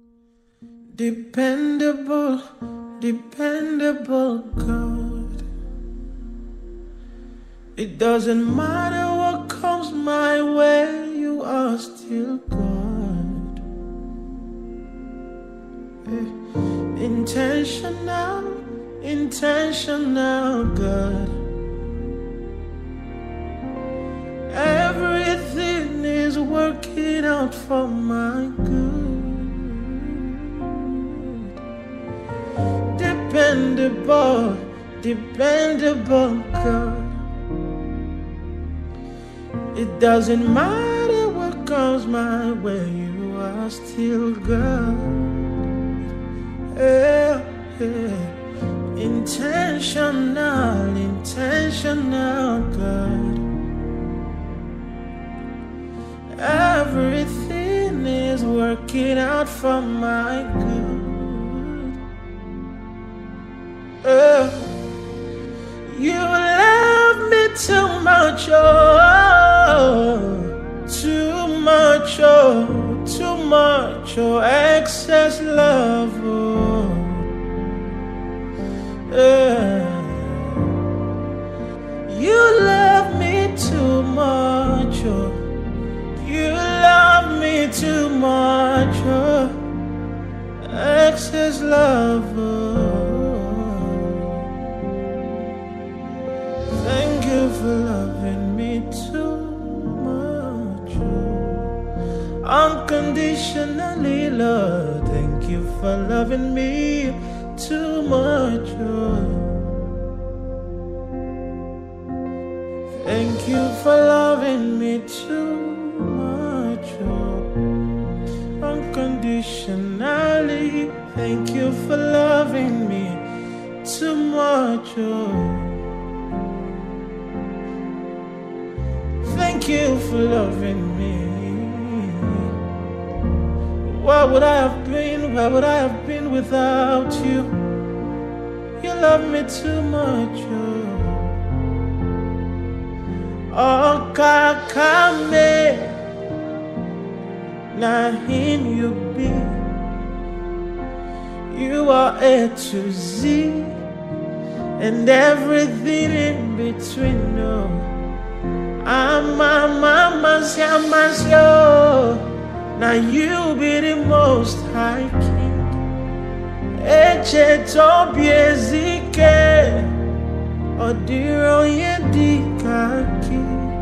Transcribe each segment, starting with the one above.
Dependable, dependable God. It doesn't matter what comes my way, you are still God. Intentional, intentional God. Everything is working out for my good. Dependable, dependable God. It doesn't matter what comes my way, you are still God. Yeah, yeah. Intentional, intentional God. Everything is working out for my good. You love me too much, oh, too much, oh, too much, oh, excess love, oh, you love me too much, oh, you love me too much, oh, excess love, oh. Thank you for loving me too much, oh. Unconditionally, Lord. Thank you for loving me too much, oh. Thank you for loving me too much, oh. Unconditionally. Thank you for loving me too much, oh. Thank you for loving me. Where would I have been? Where would I have been without you? You love me too much, oh. Kakame, na him you be. You are A to Z, and everything in between, no. Now you be the most high king. Eche tobiezike odiro yedikaki.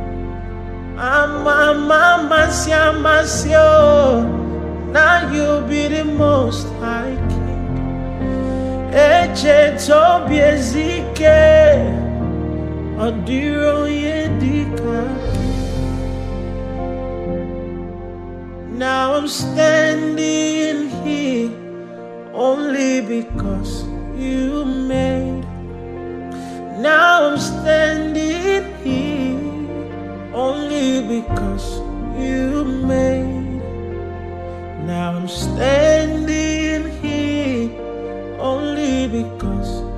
Now you be the most high king. Eche tobiezike odiro yedikaki. Now I'm standing here only because you made. Now I'm standing here only because you made. Now I'm standing here only because